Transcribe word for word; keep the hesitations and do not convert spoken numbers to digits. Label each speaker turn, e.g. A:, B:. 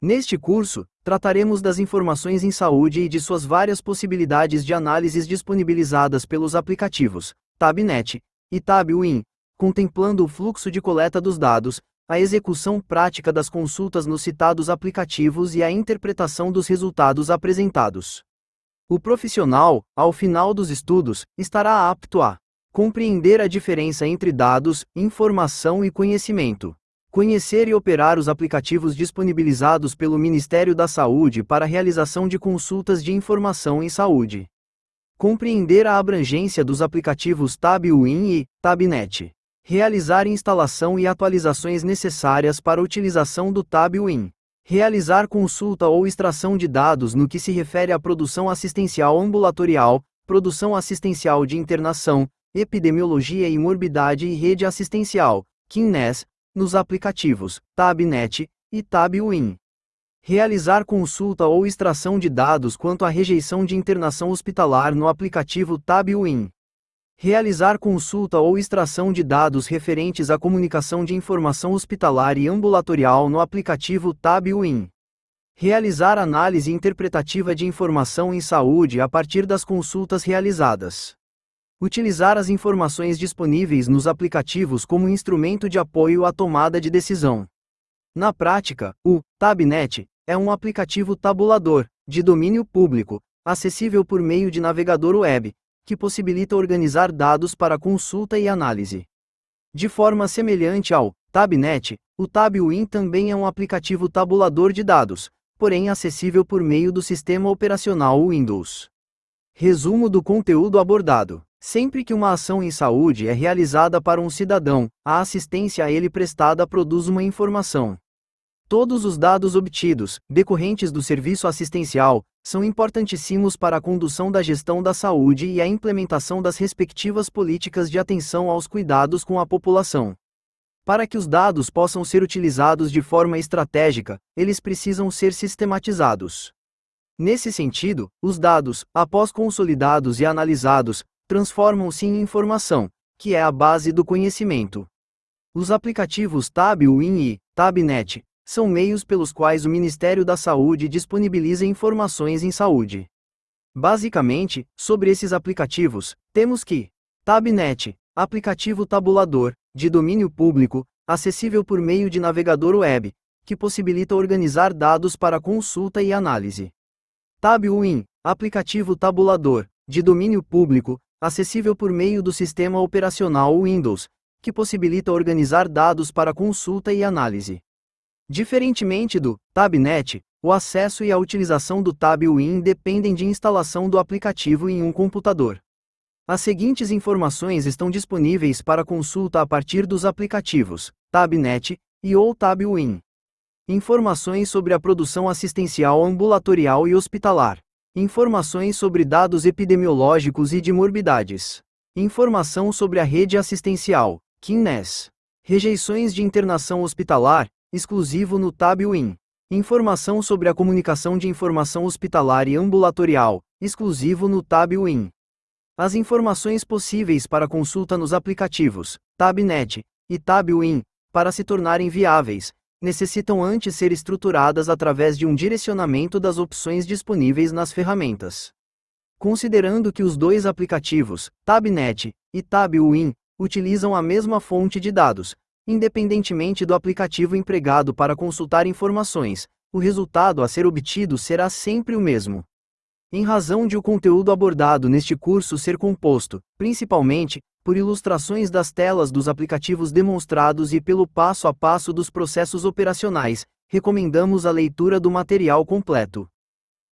A: Neste curso, trataremos das informações em saúde e de suas várias possibilidades de análises disponibilizadas pelos aplicativos TabNet e TabWin, contemplando o fluxo de coleta dos dados, a execução prática das consultas nos citados aplicativos e a interpretação dos resultados apresentados. O profissional, ao final dos estudos, estará apto a compreender a diferença entre dados, informação e conhecimento. Conhecer e operar os aplicativos disponibilizados pelo Ministério da Saúde para a realização de consultas de informação em saúde. Compreender a abrangência dos aplicativos TabWin e TabNet. Realizar instalação e atualizações necessárias para a utilização do TabWin. Realizar consulta ou extração de dados no que se refere à produção assistencial ambulatorial, produção assistencial de internação, epidemiologia e morbidade e rede assistencial, Q N E S, nos aplicativos TabNet e TabWin. Realizar consulta ou extração de dados quanto à rejeição de internação hospitalar no aplicativo TabWin. Realizar consulta ou extração de dados referentes à comunicação de informação hospitalar e ambulatorial no aplicativo TabWin. Realizar análise interpretativa de informação em saúde a partir das consultas realizadas. Utilizar as informações disponíveis nos aplicativos como instrumento de apoio à tomada de decisão. Na prática, o TabNet é um aplicativo tabulador, de domínio público, acessível por meio de navegador web, que possibilita organizar dados para consulta e análise. De forma semelhante ao TabNet, o TabWin também é um aplicativo tabulador de dados, porém acessível por meio do sistema operacional Windows. Resumo do conteúdo abordado. Sempre que uma ação em saúde é realizada para um cidadão, a assistência a ele prestada produz uma informação. Todos os dados obtidos, decorrentes do serviço assistencial, são importantíssimos para a condução da gestão da saúde e a implementação das respectivas políticas de atenção aos cuidados com a população. Para que os dados possam ser utilizados de forma estratégica, eles precisam ser sistematizados. Nesse sentido, os dados, após consolidados e analisados, transformam-se em informação, que é a base do conhecimento. Os aplicativos TabWin e TabNet são meios pelos quais o Ministério da Saúde disponibiliza informações em saúde. Basicamente, sobre esses aplicativos, temos que TabNet, aplicativo tabulador, de domínio público, acessível por meio de navegador web, que possibilita organizar dados para consulta e análise. TabWin, aplicativo tabulador, de domínio público, acessível por meio do sistema operacional Windows, que possibilita organizar dados para consulta e análise. Diferentemente do TabNet, o acesso e a utilização do TabWin dependem de instalação do aplicativo em um computador. As seguintes informações estão disponíveis para consulta a partir dos aplicativos TabNet e ou TabWin. Informações sobre a produção assistencial ambulatorial e hospitalar. Informações sobre dados epidemiológicos e de morbidades. Informação sobre a rede assistencial, Q N E S. Rejeições de internação hospitalar, exclusivo no TabWin. Informação sobre a comunicação de informação hospitalar e ambulatorial, exclusivo no TabWin. As informações possíveis para consulta nos aplicativos TabNet e TabWin, para se tornarem viáveis, necessitam antes ser estruturadas através de um direcionamento das opções disponíveis nas ferramentas. Considerando que os dois aplicativos, TabNet e TabWin, utilizam a mesma fonte de dados, independentemente do aplicativo empregado para consultar informações, o resultado a ser obtido será sempre o mesmo. Em razão de o conteúdo abordado neste curso ser composto, principalmente, por ilustrações das telas dos aplicativos demonstrados e pelo passo a passo dos processos operacionais, recomendamos a leitura do material completo.